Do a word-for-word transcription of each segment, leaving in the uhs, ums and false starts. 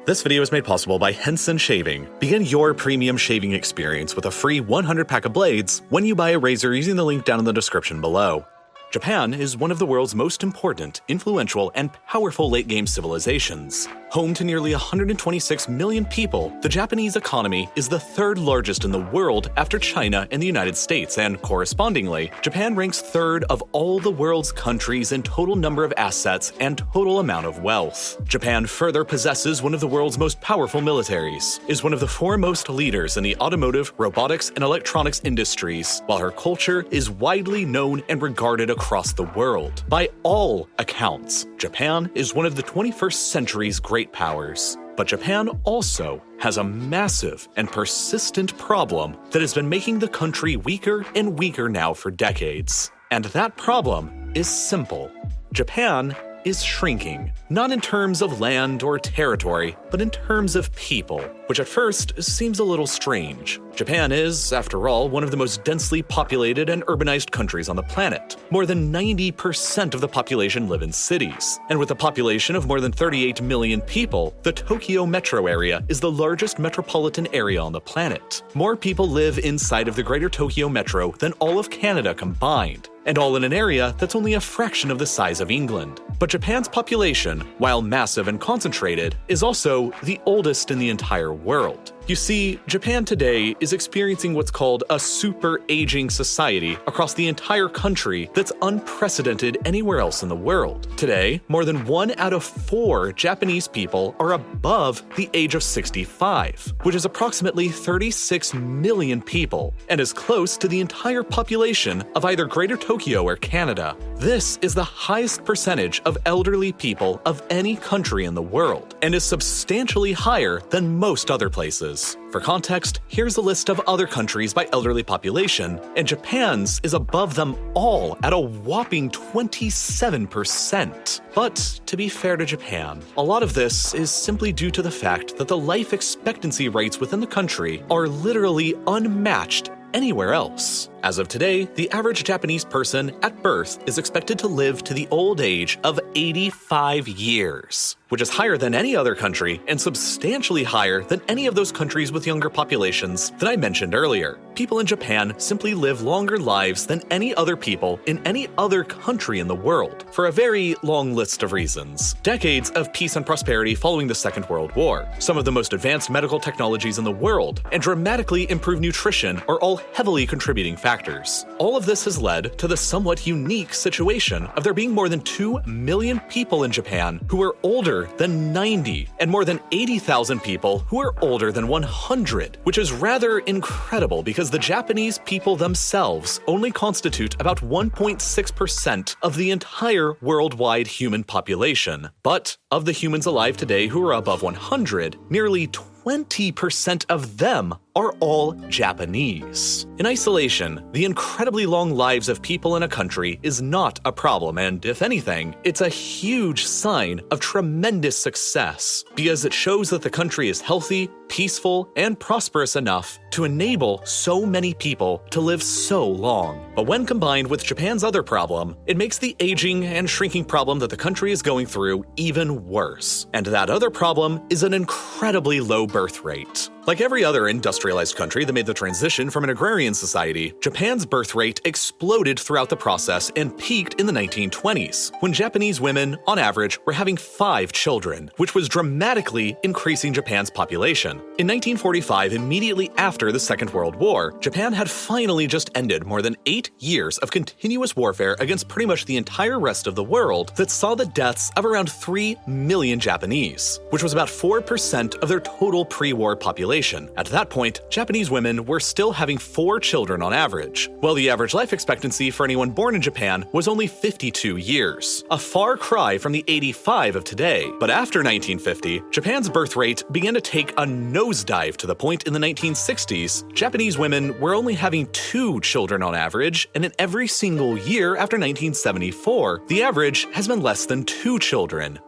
This video is made possible by Henson Shaving. Begin your premium shaving experience with a free one hundred pack of blades when you buy a razor using the link down in the description below. Japan is one of the world's most important, influential, and powerful late-game civilizations. Home to nearly one hundred twenty-six million people, the Japanese economy is the third largest in the world after China and the United States, and correspondingly, Japan ranks third of all the world's countries in total number of assets and total amount of wealth. Japan further possesses one of the world's most powerful militaries, is one of the foremost leaders in the automotive, robotics, and electronics industries, while her culture is widely known and regarded across the world. By all accounts, Japan is one of the twenty-first century's great powers. But Japan also has a massive and persistent problem that has been making the country weaker and weaker now for decades. And that problem is simple. Japan is shrinking, not in terms of land or territory, but in terms of people, which at first seems a little strange. Japan is, after all, one of the most densely populated and urbanized countries on the planet. More than ninety percent of the population live in cities. And with a population of more than thirty-eight million people, the Tokyo metro area is the largest metropolitan area on the planet. More people live inside of the greater Tokyo metro than all of Canada combined, and all in an area that's only a fraction of the size of England. But Japan's population, while massive and concentrated, is also the oldest in the entire world. You see, Japan today is experiencing what's called a super-aging society across the entire country that's unprecedented anywhere else in the world. Today, more than one out of four Japanese people are above the age of sixty-five, which is approximately thirty-six million people, and is close to the entire population of either Greater Tokyo or Canada. This is the highest percentage of elderly people of any country in the world, and is substantially higher than most other places. For context, here's a list of other countries by elderly population, and Japan's is above them all at a whopping twenty-seven percent. But to be fair to Japan, a lot of this is simply due to the fact that the life expectancy rates within the country are literally unmatched anywhere else. As of today, the average Japanese person at birth is expected to live to the old age of eighty-five years, which is higher than any other country and substantially higher than any of those countries with younger populations that I mentioned earlier. People in Japan simply live longer lives than any other people in any other country in the world, for a very long list of reasons. Decades of peace and prosperity following the Second World War, some of the most advanced medical technologies in the world, and dramatically improved nutrition are all heavily contributing factors. Factors. All of this has led to the somewhat unique situation of there being more than two million people in Japan who are older than ninety, and more than eighty thousand people who are older than one hundred, which is rather incredible because the Japanese people themselves only constitute about one point six percent of the entire worldwide human population. But of the humans alive today who are above one hundred, nearly twenty percent of them are all Japanese. In isolation, the incredibly long lives of people in a country is not a problem, and if anything, it's a huge sign of tremendous success, because it shows that the country is healthy, peaceful, and prosperous enough to enable so many people to live so long. But when combined with Japan's other problem, it makes the aging and shrinking problem that the country is going through even worse. And that other problem is an incredibly low birth rate. Like every other industrialized country that made the transition from an agrarian society, Japan's birth rate exploded throughout the process and peaked in the nineteen twenties, when Japanese women, on average, were having five children, which was dramatically increasing Japan's population. In nineteen forty-five, immediately after the Second World War, Japan had finally just ended more than eight years of continuous warfare against pretty much the entire rest of the world that saw the deaths of around three million Japanese, which was about four percent of their total pre-war population. At that point, Japanese women were still having four children on average, while the average life expectancy for anyone born in Japan was only fifty-two years, a far cry from the eighty-five of today. But after nineteen fifty, Japan's birth rate began to take a nosedive to the point in the nineteen sixties, Japanese women were only having two children on average, and in every single year after nineteen seventy-four, the average has been less than two children.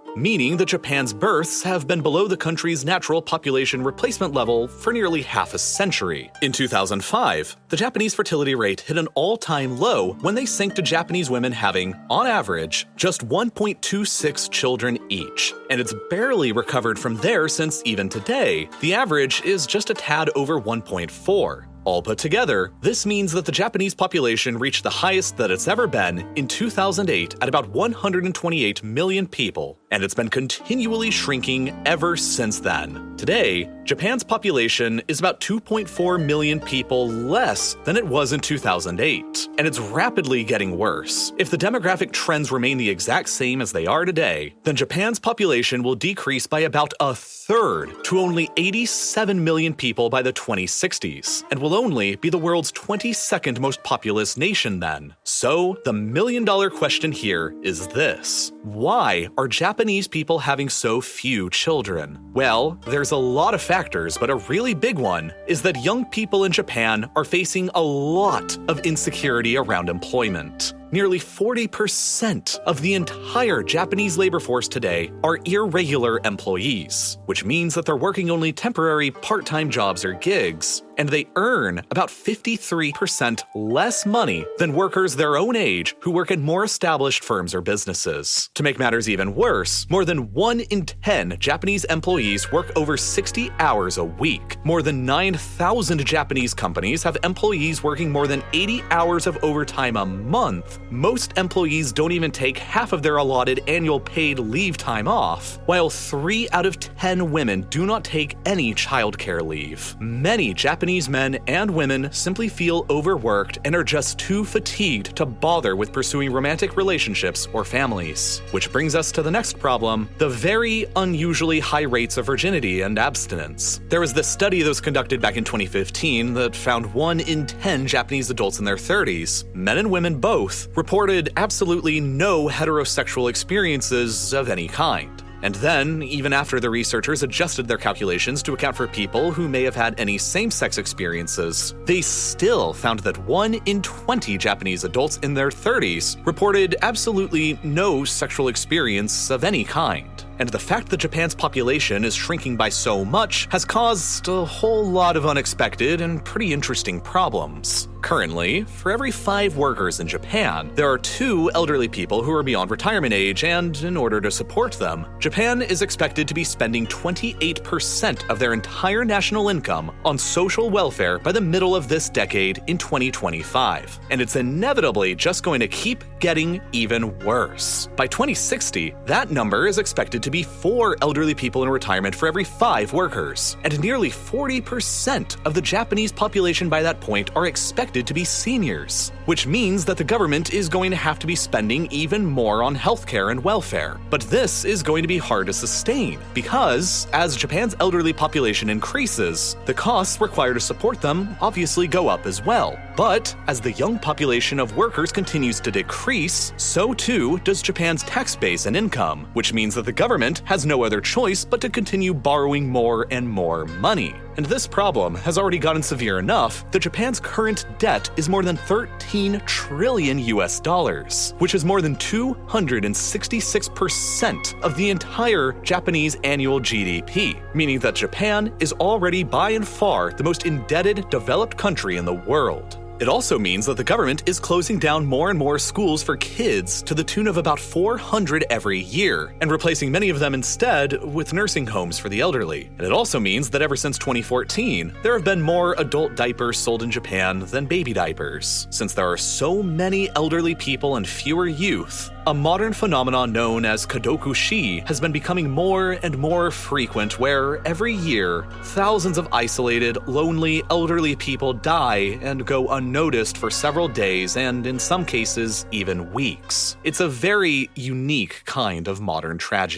meaning that Japan's births have been below the country's natural population replacement level for nearly half a century. In two thousand five, the Japanese fertility rate hit an all-time low when they sank to Japanese women having, on average, just one point two six children each. And it's barely recovered from there since even today, the average is just a tad over one point four. All put together, this means that the Japanese population reached the highest that it's ever been in two thousand eight at about one hundred twenty-eight million people, and it's been continually shrinking ever since then. Today, Japan's population is about two point four million people less than it was in two thousand eight, and it's rapidly getting worse. If the demographic trends remain the exact same as they are today, then Japan's population will decrease by about a third to only eighty-seven million people by the twenty sixties, and will only be the world's twenty-second most populous nation then. So, the million-dollar question here is this: why are Japanese people having so few children? Well, there's a lot of factors, but a really big one is that young people in Japan are facing a lot of insecurity around employment. Nearly forty percent of the entire Japanese labor force today are irregular employees, which means that they're working only temporary part-time jobs or gigs, and they earn about fifty-three percent less money than workers their own age who work at more established firms or businesses. To make matters even worse, more than one in ten Japanese employees work over sixty hours a week. More than nine thousand Japanese companies have employees working more than eighty hours of overtime a month. Most employees don't even take half of their allotted annual paid leave time off, while three out of ten women do not take any childcare leave. Many Japanese men and women simply feel overworked and are just too fatigued to bother with pursuing romantic relationships or families. Which brings us to the next problem: the very unusually high rates of virginity and abstinence. There was this study that was conducted back in twenty fifteen that found one in ten Japanese adults in their thirties, men and women both, reported absolutely no heterosexual experiences of any kind. And then, even after the researchers adjusted their calculations to account for people who may have had any same-sex experiences, they still found that one in twenty Japanese adults in their thirties reported absolutely no sexual experience of any kind. And the fact that Japan's population is shrinking by so much has caused a whole lot of unexpected and pretty interesting problems. Currently, for every five workers in Japan, there are two elderly people who are beyond retirement age, and in order to support them, Japan is expected to be spending twenty-eight percent of their entire national income on social welfare by the middle of this decade in twenty twenty-five. And it's inevitably just going to keep getting even worse. By twenty sixty, that number is expected to be four elderly people in retirement for every five workers, and nearly forty percent of the Japanese population by that point are expected to be seniors, which means that the government is going to have to be spending even more on healthcare and welfare. But this is going to be hard to sustain, because as Japan's elderly population increases, the costs required to support them obviously go up as well. But as the young population of workers continues to decrease, so too does Japan's tax base and income, which means that the government has no other choice but to continue borrowing more and more money. And this problem has already gotten severe enough that Japan's current debt is more than thirteen trillion U S dollars, which is more than two hundred sixty-six percent of the entire Japanese annual G D P, meaning that Japan is already by and far the most indebted developed country in the world. It also means that the government is closing down more and more schools for kids to the tune of about four hundred every year, and replacing many of them instead with nursing homes for the elderly. And it also means that ever since twenty fourteen, there have been more adult diapers sold in Japan than baby diapers. Since there are so many elderly people and fewer youth, a modern phenomenon known as kadokushi has been becoming more and more frequent, where every year, thousands of isolated, lonely, elderly people die and go unnoticed for several days, and in some cases, even weeks. It's a very unique kind of modern tragedy.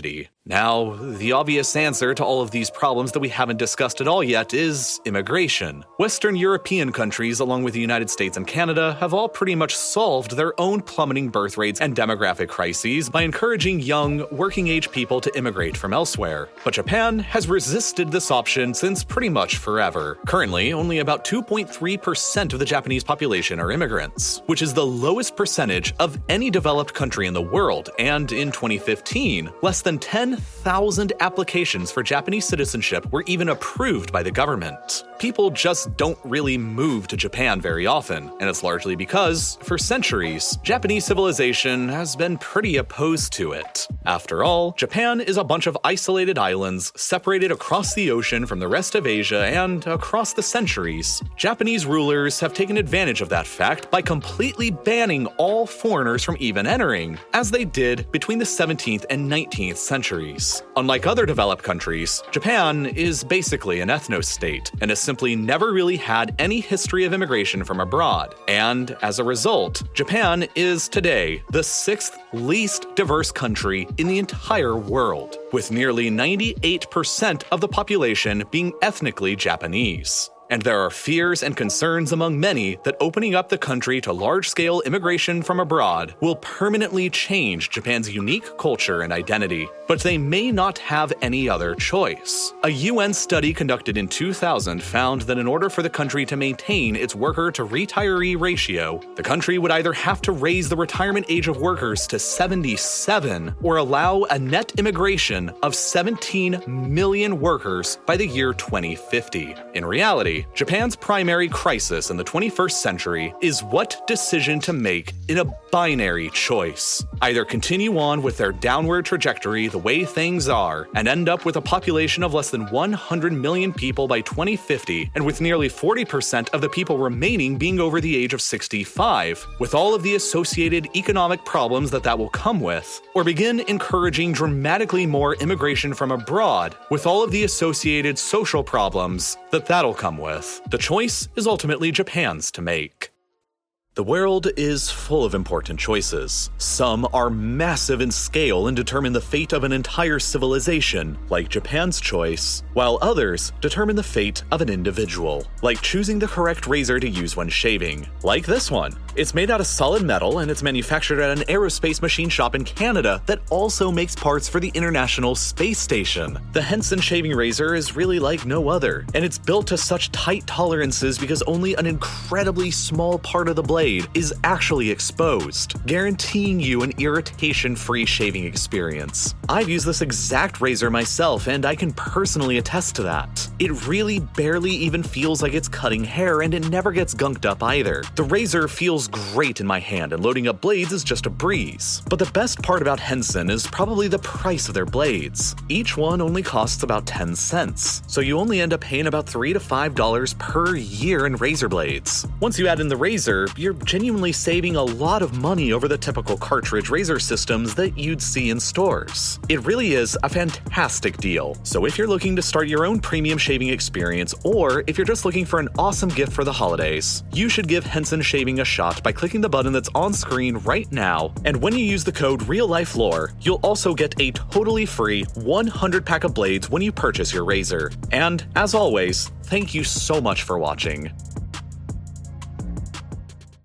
Now, the obvious answer to all of these problems that we haven't discussed at all yet is immigration. Western European countries, along with the United States and Canada, have all pretty much solved their own plummeting birth rates and demographic crises by encouraging young, working-age people to immigrate from elsewhere. But Japan has resisted this option since pretty much forever. Currently, only about two point three percent of the Japanese population are immigrants, which is the lowest percentage of any developed country in the world, and in twenty fifteen, less than ten thousand applications for Japanese citizenship were even approved by the government. People just don't really move to Japan very often, and it's largely because, for centuries, Japanese civilization has been pretty opposed to it. After all, Japan is a bunch of isolated islands separated across the ocean from the rest of Asia, and across the centuries, Japanese rulers have taken advantage of that fact by completely banning all foreigners from even entering, as they did between the seventeenth and nineteenth centuries. Unlike other developed countries, Japan is basically an ethno-state, and has simply never really had any history of immigration from abroad. And as a result, Japan is today the sixth least diverse country in the entire world, with nearly ninety-eight percent of the population being ethnically Japanese. And there are fears and concerns among many that opening up the country to large-scale immigration from abroad will permanently change Japan's unique culture and identity. But they may not have any other choice. A U N study conducted in two thousand found that in order for the country to maintain its worker-to-retiree ratio, the country would either have to raise the retirement age of workers to seventy-seven or allow a net immigration of seventeen million workers by the year twenty fifty. In reality, Japan's primary crisis in the twenty-first century is what decision to make in a binary choice. Either continue on with their downward trajectory the way things are and end up with a population of less than one hundred million people by twenty fifty, and with nearly forty percent of the people remaining being over the age of sixty-five, with all of the associated economic problems that that will come with, or begin encouraging dramatically more immigration from abroad, with all of the associated social problems that that'll come with. The choice is ultimately Japan's to make. The world is full of important choices. Some are massive in scale and determine the fate of an entire civilization, like Japan's choice, while others determine the fate of an individual, like choosing the correct razor to use when shaving, like this one. It's made out of solid metal and it's manufactured at an aerospace machine shop in Canada that also makes parts for the International Space Station. The Henson shaving razor is really like no other, and it's built to such tight tolerances because only an incredibly small part of the blade is actually exposed, guaranteeing you an irritation-free shaving experience. I've used this exact razor myself, and I can personally attest to that. It really barely even feels like it's cutting hair, and it never gets gunked up either. The razor feels great in my hand, and loading up blades is just a breeze. But the best part about Henson is probably the price of their blades. Each one only costs about ten cents, so you only end up paying about three to five dollars per year in razor blades. Once you add in the razor, you're genuinely saving a lot of money over the typical cartridge razor systems that you'd see in stores. It really is a fantastic deal. So if you're looking to start your own premium shaving experience, or if you're just looking for an awesome gift for the holidays, you should give Henson Shaving a shot by clicking the button that's on screen right now. And when you use the code REALLIFELORE, you'll also get a totally free one hundred pack of blades when you purchase your razor. And as always, thank you so much for watching.